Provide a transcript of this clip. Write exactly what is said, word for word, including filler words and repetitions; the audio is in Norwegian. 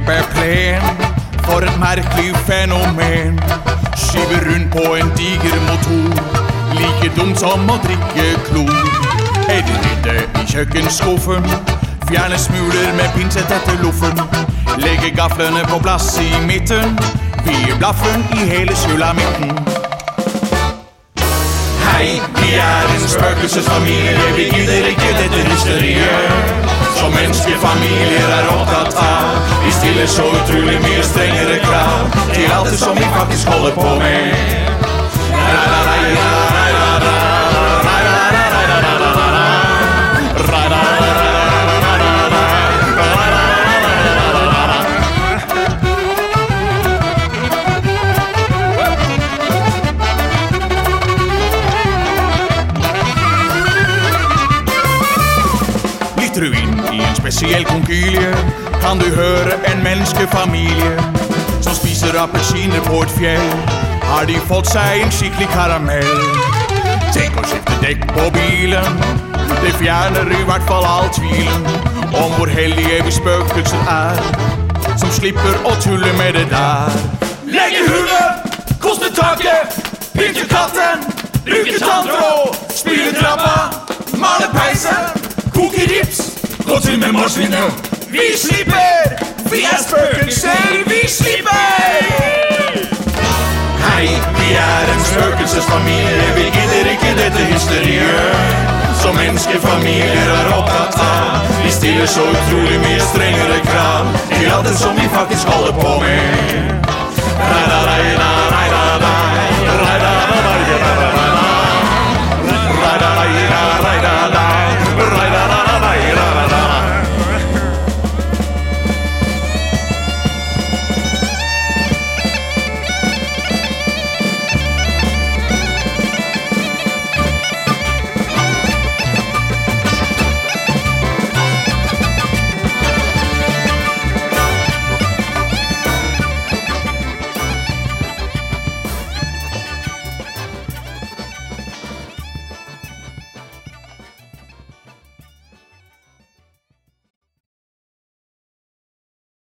kjempeplen. For et merkelig fenomen. Skyver rundt på en diger motor. Like dumt som å drikke klor. Er det rydde i kjøkkenskuffen? Fjerne smuler med pinsett etter luffen. Legge gaflene på plass i midten. Vi er blaffen i hele sulamitten. Hei, vi er en spøkelsesfamilie. Vi gidder ikke dette hysteriet som menneskefamilier er opptatt av. Vi stiller så utrolig mye strengere krav til alt det som vi faktisk holder på med. Lytter du inn i en spesiell konkylie, kan du høre en menneskefamilie som spiser appelsiner på et fjell. Har de fått seg en skikkelig karamell? Tenk å skifte dekk på bilen. Det fjerner i hvert fall all tvilen om hvor heldige vi spøkelser er, som slipper å tulle med det der. Legge hullet, koste taket, pynte katten, bruke tanntråd, spyle trappa, male peisen, koke rips, gå til med marsvinet. Vi slipper, vi er spøkelser, vi slipper! Hei, vi er en spøkelsesfamilie. Vi gidder ikke dette hysteriet som menneskefamilier er opptatt av. Vi stiller så utrolig mye strengere krav til alt det som vi faktisk holder på med.